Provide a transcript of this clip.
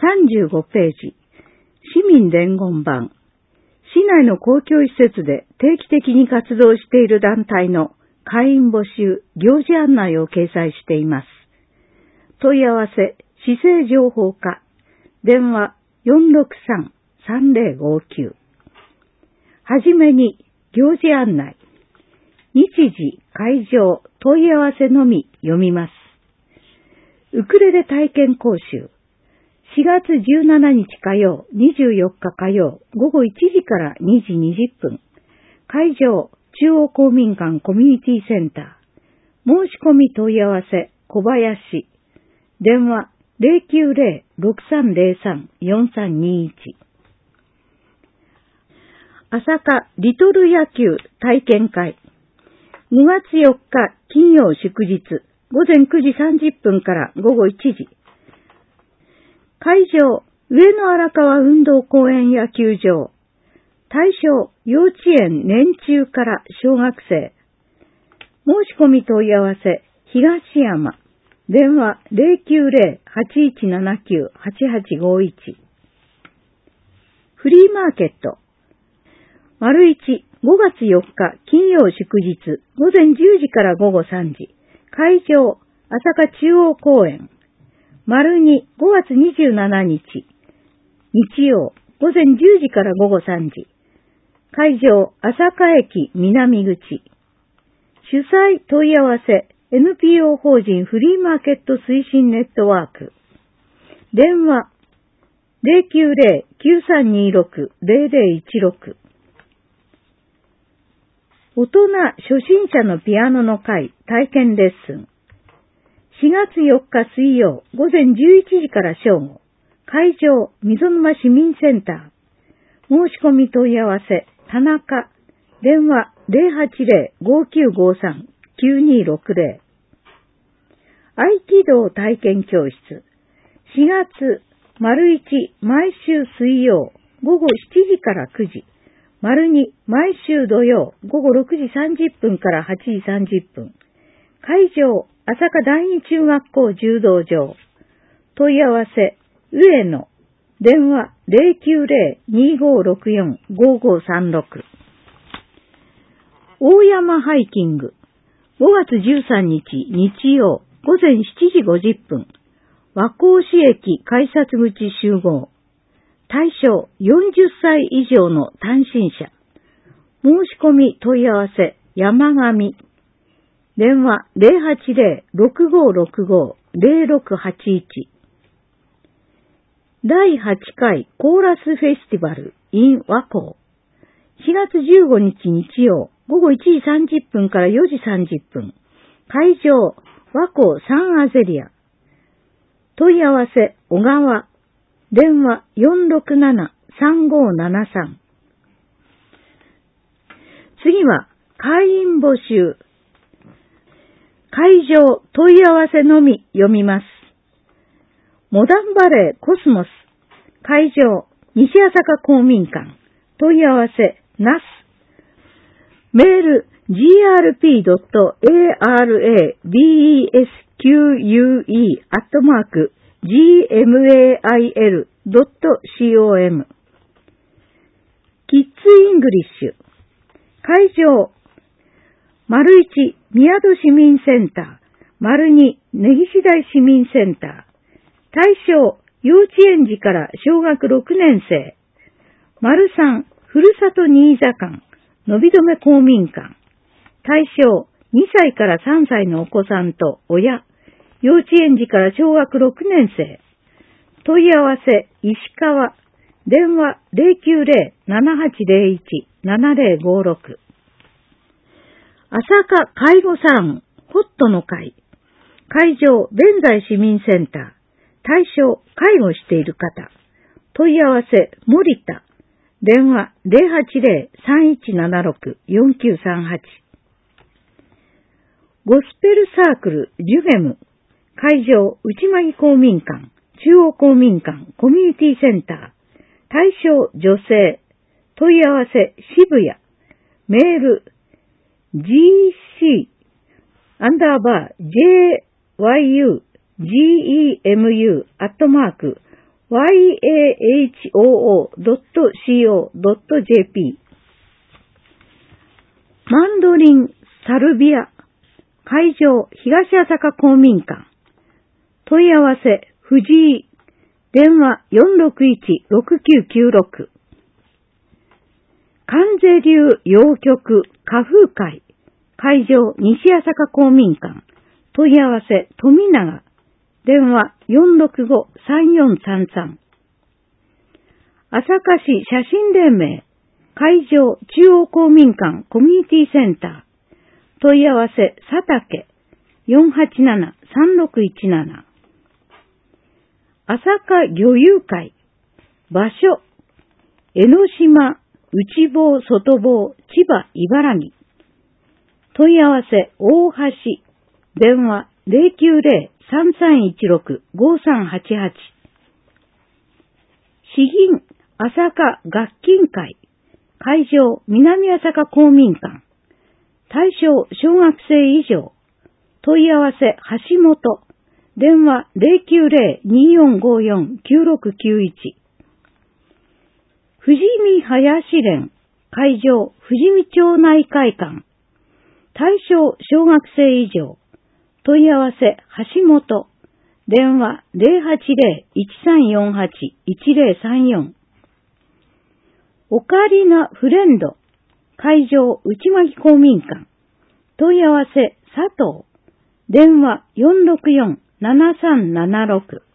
35ページ。市民伝言版。市内の公共施設で定期的に活動している団体の会員募集、行事案内を掲載しています。問い合わせ、市政情報課。電話463-3059。はじめに、行事案内。日時、会場、問い合わせのみ読みます。ウクレレ体験講習。4月17日火曜、24日火曜、午後1時から2時20分。会場、中央公民館コミュニティセンター。申し込み問い合わせ、小林。電話、090-6303-4321。朝霞リトル野球体験会。5月4日金曜祝日、午前9時30分から午後1時。会場、上野荒川運動公園野球場。対象、幼稚園年中から小学生。申し込み問い合わせ、東山。電話090-8179-8851。フリーマーケット。丸1、5月4日金曜祝日、午前10時から午後3時。会場、朝霞中央公園。丸2、5月27日。日曜、午前10時から午後3時。会場、朝霞駅南口。主催問い合わせ、NPO 法人フリーマーケット推進ネットワーク。電話、090-9326-0016。大人初心者のピアノの会体験レッスン。4月4日水曜午前11時から正午。会場、溝沼市民センター。申し込み問い合わせ、田中。電話080-5953-9260。合気道体験教室。4月、丸1、毎週水曜、午後7時から9時。丸2、毎週土曜、午後6時30分から8時30分。会場、朝霞第二中学校柔道場。問い合わせ、上野。電話090-2564-5536。大山ハイキング。5月13日日曜午前7時50分。和光市駅改札口集合。対象40歳以上の単身者。申し込み問い合わせ山上。電話080-6565-0681。第8回コーラスフェスティバル in 和光。4月15日日曜午後1時30分から4時30分。会場和光サンアゼリア。問い合わせ小川。電話467-3573。次は会員募集。会場問い合わせのみ読みます。モダンバレーコスモス。会場西朝霞公民館。問い合わせナス。メール grpdesque@gmail.com。 キッズイングリッシュ。会場丸1、宮戸市民センター。丸2、根岸台市民センター。対象、幼稚園児から小学6年生。丸3、ふるさと新座館。のびどめ公民館。対象、2歳から3歳のお子さんと親。幼稚園児から小学6年生。問い合わせ、石川。電話090-7801-7056。朝霞介護サロン、ホットの会。会場、弁財市民センター。対象、介護している方。問い合わせ、森田。電話080-3176-4938。ゴスペルサークル、ジュゲム。会場、内間公民館。中央公民館、コミュニティセンター。対象、女性。問い合わせ、渋谷。メール、gc_jyugemu@ yahoo.co.jp マンドリンサルビア会場東朝霞公民館問い合わせ藤井電話461-6996関税流洋曲歌風会会場西朝霞公民館問い合わせ富永電話465-3433朝霞市写真連盟会場中央公民館コミュニティセンター問い合わせ佐竹487-3617朝霞漁友会場所江ノ島内房外房千葉茨城問い合わせ大橋電話090-3316-5388詩吟朝霞楽琴会会場南朝霞公民館対象小学生以上問い合わせ橋本電話090-2454-9691富士見林連会場富士見町内会館対象小学生以上問い合わせ橋本電話080-1348-1034オカリナフレンド会場内巻公民館問い合わせ佐藤電話464-7376